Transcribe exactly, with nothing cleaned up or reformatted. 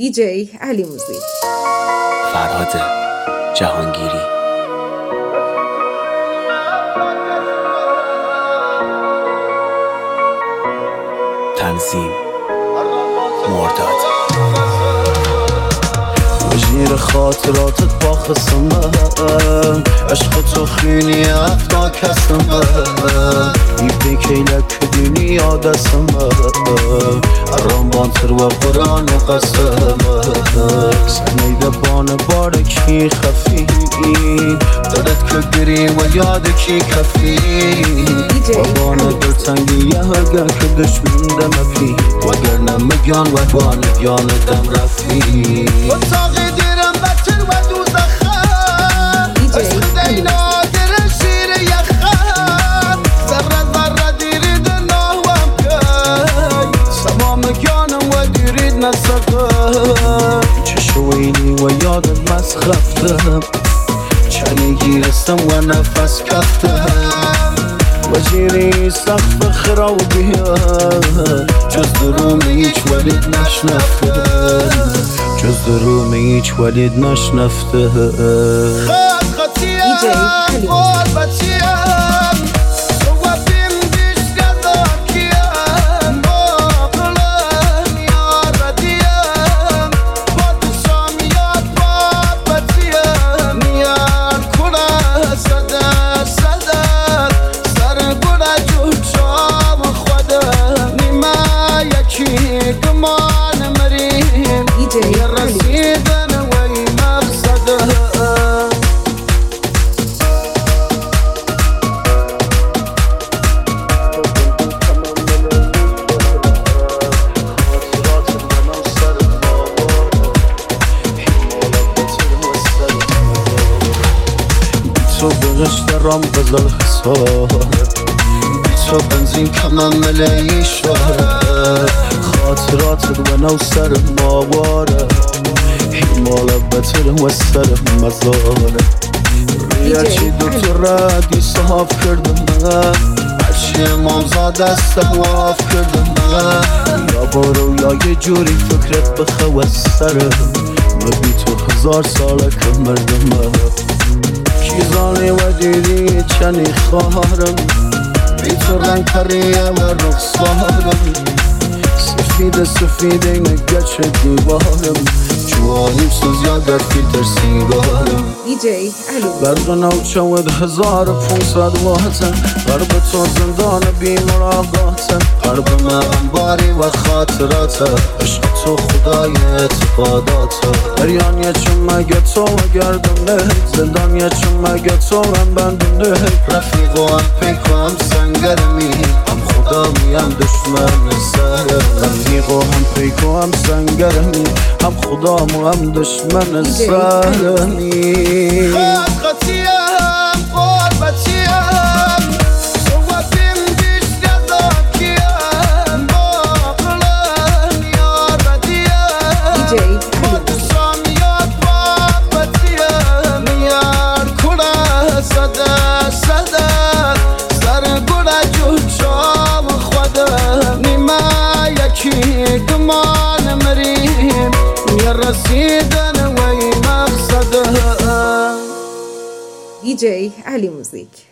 دی جی علی موزیک. فرهاد جهانگیری. تنظیم مرداد. وزیر خاطراتت با خسمم، عشق تو خیلی افتا کسمم، ای پیکیلک دنیا دستمم، ارام بانتر و قرآن قسمم، سنیده بان بارکی خفی، دلت که گری و یاد کی کفی، و بان دلتنگی هرگر که دشمن دم پی، وگر نمگیان و بان گیان دم رفی، و تاقی دیرم بطر و دوزخم، عشق دینا در شیر یخم، ذره ذره دیرید ناوام که سمام گیانم و دیرید نسقم، چشوینی و یادت مسخفتم، چنی گیرستم و نفس کفتم، وزیری سخت خرابی جز دروم هیچ ولید نشنفته، جز دروم هیچ ولید نشنفته. خط خطیم قربتیم صوبیم بیش گذار کیم، باقلم یار بدیم با دوستم یاد بابتیم، یار کنه صدر صدر سر گره جوشام خودم، نیمه یکی گمان مریم یه رسیدن وی مقصده. تو بغش درام بزل حساب، تو بنزین کمم ملی شاره، خاطراتت و نو سر ماواره، حمال بطر و سر مزاره، ریاچی دوتو ردی صاف کردم من، عشی امامزا دستم واف کردم من، یا برو یا یه جوری فکرت بخو از سره، مبی تو هزار ساله که مردم کیزانی و دیدی چنی خواهرم، بی تو رنگ پریه و رخصارم، سفید سفید نگچه دیوارم، جوانیم سوزیا در فیلتر سیگارم. دی جی علی برق نوچود هزار و پونصد واتن، قرب تو زندان بی مراقاتن، قرب من انباری و خاطراته، عشق تو خدای اعتقاداته، دریانیه چون مگه تو و گردم نه، زندانیه چون مگه تو هم بندم نه، رفیق و هم پیک و هم سنگرمی، هم خدا میم دشمن سرم، رفیق و هم پیک و هم سنگرمی، هم خدا مو هم دشمن سرمی. خط خطیم قربتیم صوبیم بیش گذار کیم، باقلم یار بدیم با دوستم یاد بابتیم، یار کنه صدر صدر سر گره جوشام خودم، نیمه یکی گمان مریم یه رسیدن وی مقصده. دی جی علی موزیک.